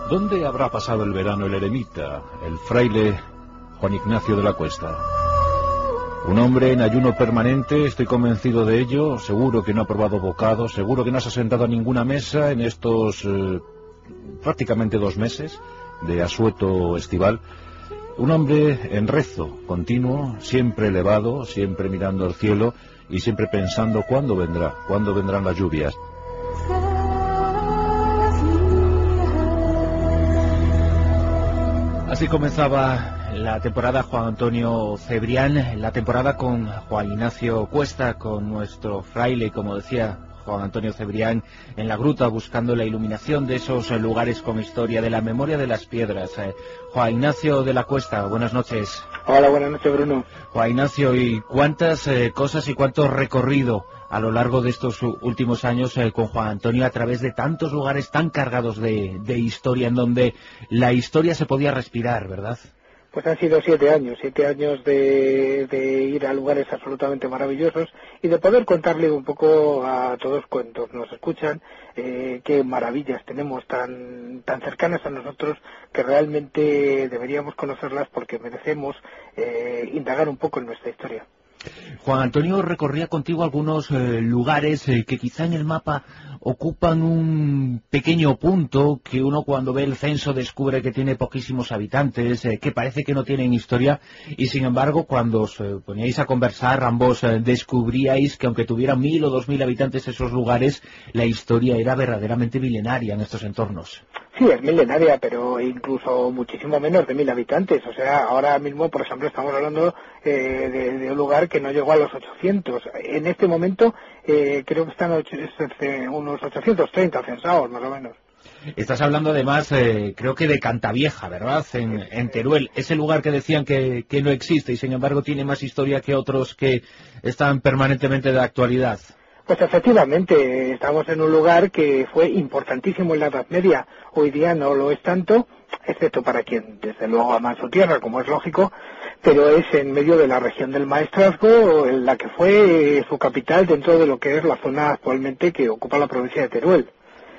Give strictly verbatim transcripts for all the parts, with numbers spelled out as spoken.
¿Dónde habrá pasado el verano el eremita, el fraile Juan Ignacio de la Cuesta? Un hombre en ayuno permanente, estoy convencido de ello, seguro que no ha probado bocado, seguro que no se ha sentado a ninguna mesa en estos eh, prácticamente dos meses de asueto estival. Un hombre en rezo continuo, siempre elevado, siempre mirando al cielo y siempre pensando cuándo vendrá, cuándo vendrán las lluvias. Así comenzaba la temporada Juan Antonio Cebrián, la temporada con Juan Ignacio Cuesta, con nuestro fraile, como decía Juan Antonio Cebrián, en la gruta buscando la iluminación de esos lugares con historia, de la memoria de las piedras. Eh, Juan Ignacio de la Cuesta, buenas noches. Hola, buenas noches, Bruno. Juan Ignacio, ¿y cuántas eh, cosas y cuánto recorrido a lo largo de estos últimos años eh, con Juan Antonio a través de tantos lugares tan cargados de, de historia, en donde la historia se podía respirar, ¿verdad? Pues han sido siete años, siete años de, de ir a lugares absolutamente maravillosos y de poder contarle un poco a todos cuantos nos escuchan eh, qué maravillas tenemos tan, tan cercanas a nosotros que realmente deberíamos conocerlas porque merecemos eh, indagar un poco en nuestra historia. Juan Antonio recorría contigo algunos eh, lugares eh, que quizá en el mapa ocupan un pequeño punto, que uno cuando ve el censo descubre que tiene poquísimos habitantes, eh, que parece que no tienen historia, y sin embargo cuando os eh, poníais a conversar ambos eh, descubríais que aunque tuvieran mil o dos mil habitantes esos lugares, la historia era verdaderamente milenaria en estos entornos. Sí, es milenaria, pero incluso muchísimo menos de mil habitantes. O sea, ahora mismo, por ejemplo, estamos hablando eh, de, de un lugar que no llegó a los ochocientos. En este momento eh, creo que están ocho, unos ochocientos treinta censados, más o menos. Estás hablando además, eh, creo que de Cantavieja, ¿verdad? En, en Teruel, ese lugar que decían que, que no existe y sin embargo tiene más historia que otros que están permanentemente de actualidad. Pues efectivamente, estamos en un lugar que fue importantísimo en la Edad Media. Hoy día no lo es tanto, excepto para quien desde luego ama su tierra, como es lógico, pero es en medio de la región del Maestrazgo, en la que fue su capital dentro de lo que es la zona actualmente que ocupa la provincia de Teruel.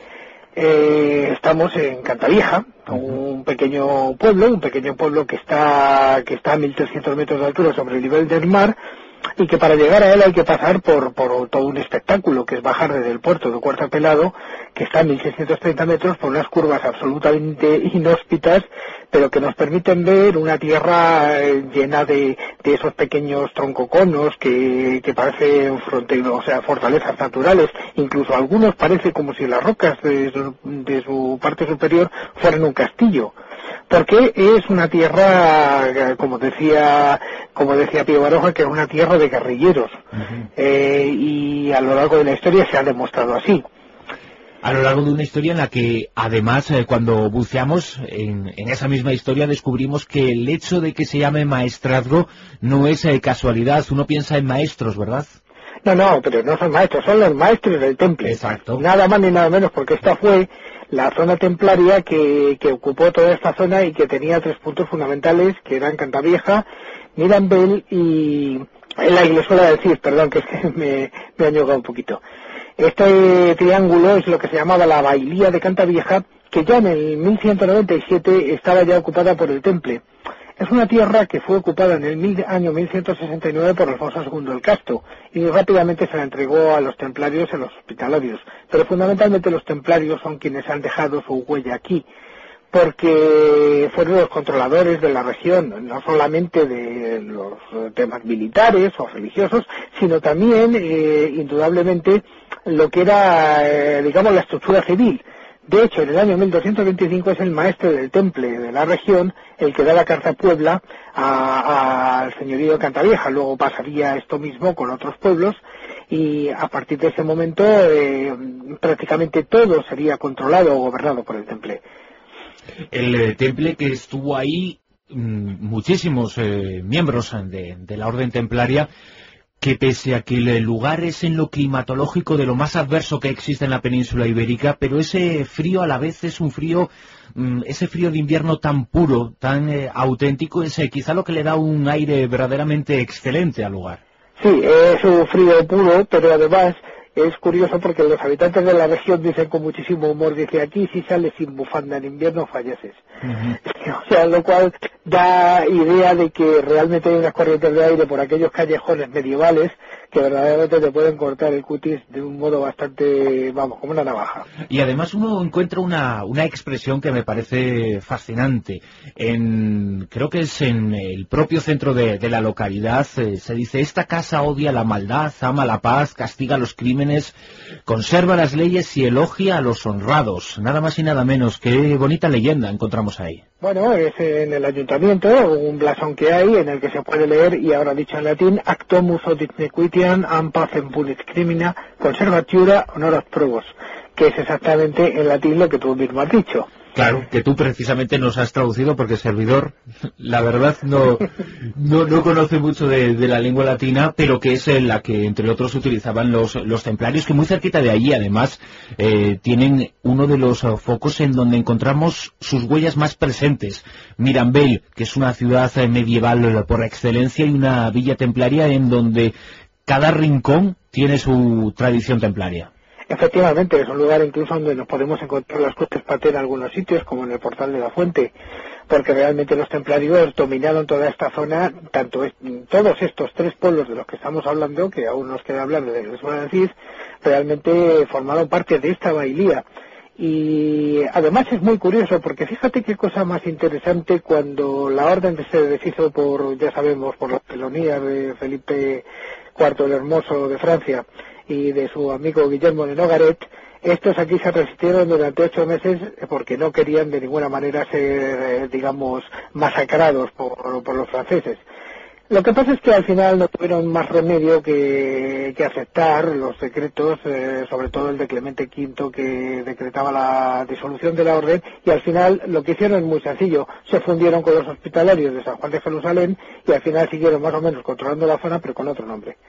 Eh, estamos en Cantavieja, un pequeño pueblo, un pequeño pueblo que está, que está a mil trescientos metros de altura sobre el nivel del mar, y que para llegar a él hay que pasar por, por todo un espectáculo, que es bajar desde el puerto de Cuartapelado, que está a mil seiscientos treinta metros, por unas curvas absolutamente inhóspitas, pero que nos permiten ver una tierra llena de, de esos pequeños troncoconos que, que parecen fronte, o sea, fortalezas naturales. Incluso algunos parece como si las rocas de su, de su parte superior fueran un castillo. Porque es una tierra, como decía como decía Pío Baroja, que es una tierra de guerrilleros. Uh-huh. eh, y a lo largo de la historia se ha demostrado así. A lo largo de una historia en la que, además, eh, cuando buceamos en, en esa misma historia, descubrimos que el hecho de que se llame Maestrazgo no es eh, casualidad. Uno piensa en maestros, ¿verdad? No, no, pero no son maestros, son los maestros del temple. Exacto. Nada más ni nada menos, porque esta fue la zona templaria que, que ocupó toda esta zona y que tenía tres puntos fundamentales, que eran Cantavieja, Mirambel y la iglesia de decir, perdón, que es que me, me ha ñogado un poquito. Este triángulo es lo que se llamaba la Bailía de Cantavieja, que ya en el mil ciento noventa y siete estaba ya ocupada por el temple. Es una tierra que fue ocupada en el mil, año mil ciento sesenta y nueve por Alfonso segundo el Casto y rápidamente se la entregó a los templarios y a los hospitalarios. Pero fundamentalmente los templarios son quienes han dejado su huella aquí, porque fueron los controladores de la región, no solamente de los temas militares o religiosos, sino también, eh, indudablemente, lo que era, eh, digamos, la estructura civil. De hecho, en el año mil doscientos veinticinco es el maestre del temple de la región el que da la carta a Puebla al señorío de Cantavieja. Luego pasaría esto mismo con otros pueblos y a partir de ese momento eh, prácticamente todo sería controlado o gobernado por el temple. El eh, temple que estuvo ahí, mmm, muchísimos eh, miembros de, de la orden templaria, que pese a que el lugar es en lo climatológico de lo más adverso que existe en la península ibérica, pero ese frío a la vez es un frío, mmm, ese frío de invierno tan puro, tan eh, auténtico, es eh, quizá lo que le da un aire verdaderamente excelente al lugar. Sí, es un frío puro, pero además es curioso porque los habitantes de la región dicen con muchísimo humor, dice, aquí si sales sin bufanda en invierno falleces. Uh-huh. O sea, lo cual da idea de que realmente hay unas corrientes de aire por aquellos callejones medievales que verdaderamente te pueden cortar el cutis de un modo bastante, vamos, como una navaja. Y además uno encuentra una, una expresión que me parece fascinante. En, creo que es en el propio centro de, de la localidad, eh, se dice, esta casa odia la maldad, ama la paz, castiga los crímenes, conserva las leyes y elogia a los honrados. Nada más y nada menos. Qué bonita leyenda encontramos ahí. Bueno, es en el ayuntamiento, un blasón que hay en el que se puede leer, y ahora dicho en latín, Actomus odit nequitiam am pacem punit crimina conservatura honorat probos, que es exactamente en latín lo que tú mismo has dicho. Claro, que tú precisamente nos has traducido porque el servidor, la verdad, no no, no conoce mucho de, de la lengua latina, pero que es en la que, entre otros, utilizaban los, los templarios, que muy cerquita de allí, además, eh, tienen uno de los uh, focos en donde encontramos sus huellas más presentes. Mirambell, que es una ciudad eh, medieval por excelencia, y una villa templaria en donde cada rincón tiene su tradición templaria. Efectivamente, es un lugar incluso donde nos podemos encontrar las cruces pater en algunos sitios, como en el Portal de la Fuente, porque realmente los templarios dominaron toda esta zona, tanto es, todos estos tres pueblos de los que estamos hablando, que aún nos queda hablar de les voy a decir, realmente formaron parte de esta bailía. Y además es muy curioso, porque fíjate qué cosa más interesante, cuando la orden se deshizo por, ya sabemos, por las felonías de Felipe cuarto el Hermoso de Francia y de su amigo Guillermo de Nogaret, estos aquí se resistieron durante ocho meses porque no querían de ninguna manera ser, digamos, masacrados por, por los franceses. Lo que pasa es que al final no tuvieron más remedio que, que aceptar los decretos, eh, sobre todo el de Clemente quinto, que decretaba la disolución de la orden, y al final lo que hicieron es muy sencillo, se fundieron con los hospitalarios de San Juan de Jerusalén y al final siguieron más o menos controlando la zona, pero con otro nombre.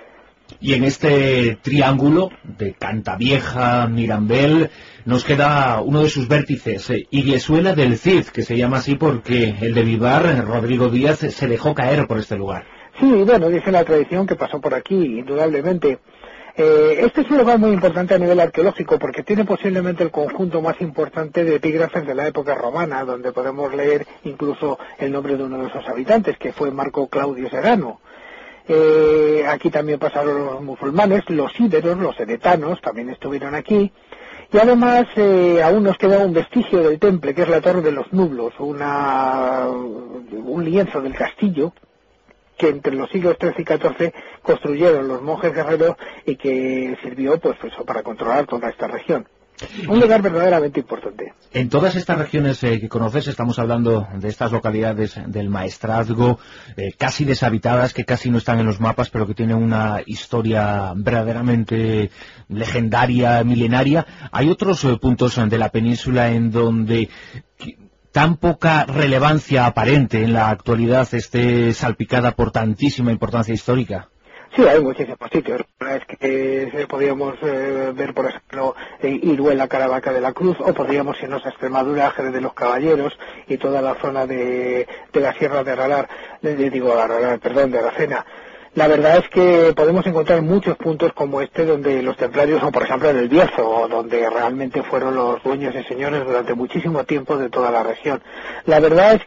Y en este triángulo de Cantavieja, Mirambell, nos queda uno de sus vértices, eh, Iglesuela del Cid, que se llama así porque el de Vivar, Rodrigo Díaz, se dejó caer por este lugar. Sí, bueno, dice la tradición que pasó por aquí, indudablemente. Eh, este es un lugar muy importante a nivel arqueológico porque tiene posiblemente el conjunto más importante de epígrafes de la época romana, donde podemos leer incluso el nombre de uno de sus habitantes, que fue Marco Claudio Serrano. Eh, aquí también pasaron los musulmanes, los íberos, los eretanos también estuvieron aquí, y además eh, aún nos queda un vestigio del temple, que es la Torre de los Nublos, una, un lienzo del castillo que entre los siglos trece y catorce construyeron los monjes guerreros y que sirvió pues eso, para controlar toda esta región. Un lugar verdaderamente importante. En todas estas regiones eh, que conoces, estamos hablando de estas localidades del Maestrazgo, eh, casi deshabitadas, que casi no están en los mapas, pero que tienen una historia verdaderamente legendaria, milenaria. Hay otros eh, puntos de la península en donde tan poca relevancia aparente en la actualidad esté salpicada por tantísima importancia histórica. Sí, hay muchísimos sitios. Es que eh, podríamos eh, ver, por ejemplo, eh, Iruela, Caravaca de la Cruz, o podríamos irnos a Extremadura, Jerez de los Caballeros y toda la zona de, de la Sierra de Aralar, de, digo, Aralar, perdón, de Aracena. La verdad es que podemos encontrar muchos puntos como este donde los templarios, o por ejemplo en el Bierzo, donde realmente fueron los dueños y señores durante muchísimo tiempo de toda la región. La verdad es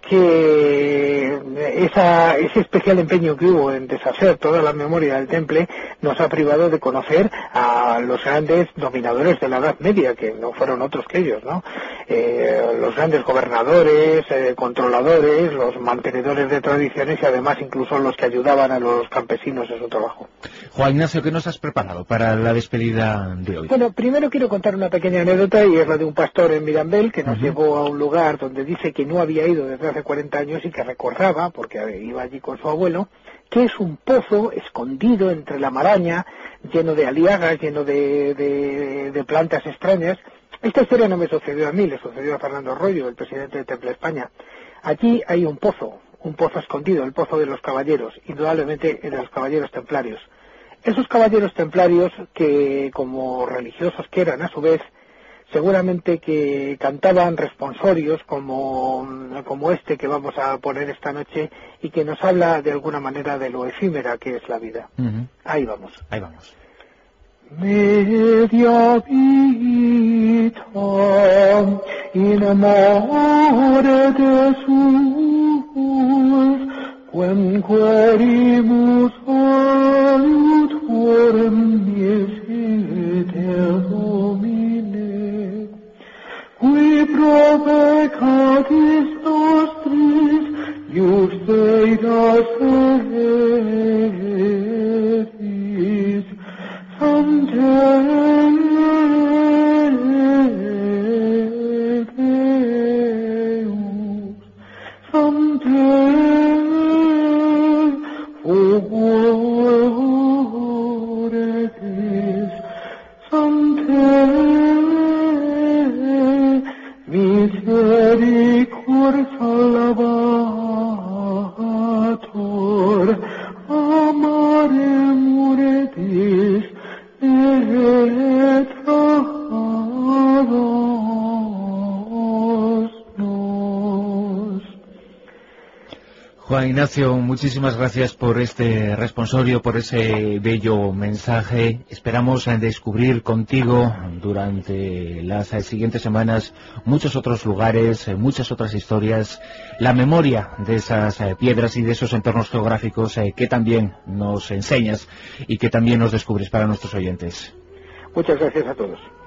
que esa, ese especial empeño que hubo en deshacer toda la memoria del temple nos ha privado de conocer a los grandes dominadores de la Edad Media, que no fueron otros que ellos, ¿no? Eh, los grandes gobernadores, eh, controladores, los mantenedores de tradiciones y además incluso los que ayudaban a los campesinos en su trabajo. Juan Ignacio, ¿qué nos has preparado para la despedida de hoy? Bueno, primero quiero contar una pequeña anécdota, y es la de un pastor en Mirambell que nos uh-huh. llevó a un lugar donde dice que no había ido desde hace cuarenta años y que recordaba, porque iba allí con su abuelo, que es un pozo escondido entre la maraña, lleno de aliagas, lleno de, de, de plantas extrañas. Esta historia no me sucedió a mí, le sucedió a Fernando Arroyo, el presidente de Temple España. Allí hay un pozo, un pozo escondido, el pozo de los caballeros, indudablemente de los caballeros templarios. Esos caballeros templarios que, como religiosos que eran a su vez, seguramente que cantaban responsorios como, como este que vamos a poner esta noche y que nos habla de alguna manera de lo efímera que es la vida. Uh-huh. Ahí vamos. Ahí vamos. media vita in amore Desus, quem querimus aiutorem miserite Domine, qui pro peccatis nostris iusteras eris, Sancte Deus, Sancte Oretis, Sancte Misericor Salvator, amare muretis et trajados nos. Juan Ignacio, muchísimas gracias por este responsorio, por ese bello mensaje. Esperamos eh, descubrir contigo durante las eh, siguientes semanas muchos otros lugares, eh, muchas otras historias, la memoria de esas eh, piedras y de esos entornos geográficos eh, que también nos enseñas y que también nos descubres para nuestros oyentes. Muchas gracias a todos.